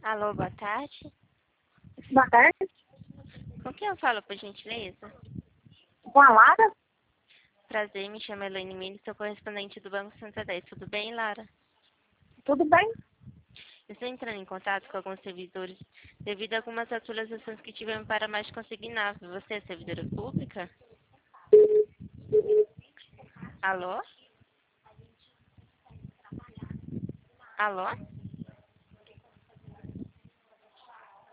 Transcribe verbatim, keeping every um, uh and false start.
Alô, boa tarde. Boa tarde. Com quem eu falo, por gentileza? Com a Lara? Prazer, me chamo Elaine Mille, sou correspondente do Banco Santander. Tudo bem, Lara? Tudo bem? Estou entrando em contato com alguns servidores devido a algumas atualizações que tivemos para mais consignável. Você é servidora pública? Alô? Alô?